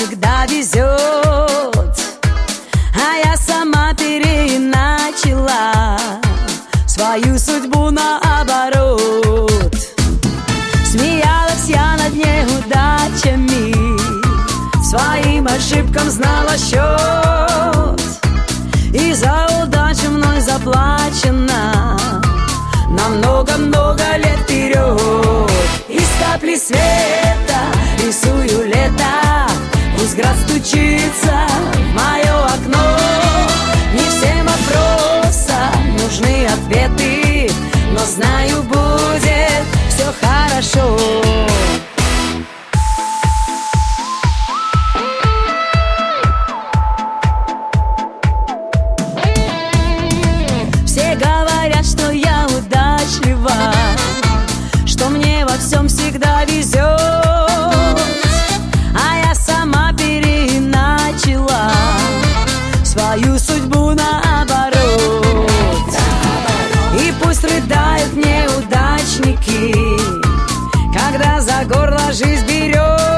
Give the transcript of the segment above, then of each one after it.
всегда везет, а я сама переначала свою судьбу наоборот. Смеялась я над неудачами, своим ошибкам знала счет, и за удачу мной заплачено на много-много лет вперед. Из капли света рисую лето, пусть град стучится в мое окно. Не всем вопросам нужны ответы, но знаю, будет все хорошо. Все говорят, что я удачлива, что мне во всем всегда везет, а я сама переначала свою судьбу наоборот. И пусть рыдают неудачники, когда за горло жизнь берет,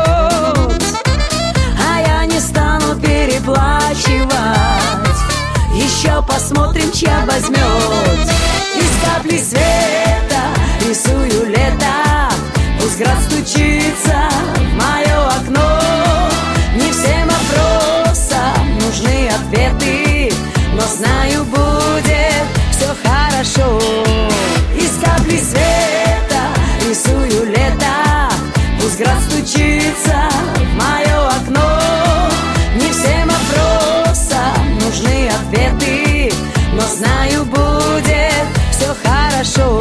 а я не стану переплачивать. Еще посмотрим, чья возьмет. Из капли света рисую лето, пусть град стучится в мое окно. Не всем вопросам нужны ответы, но знаю, будет все хорошо. Из капли света рисую лето, пусть град стучится в мое окно. Не всем вопросам нужны ответы, но знаю, будет все хорошо.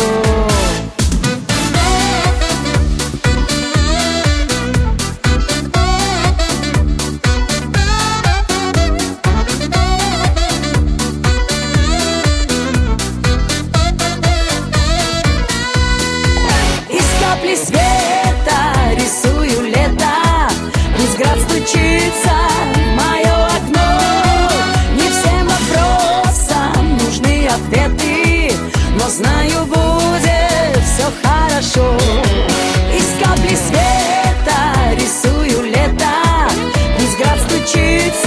Из капли света рисую лето, пусть град стучится в мое окно. Не всем вопросам нужны ответы, но знаю, будет все хорошо. Из капли света рисую лето, пусть град стучится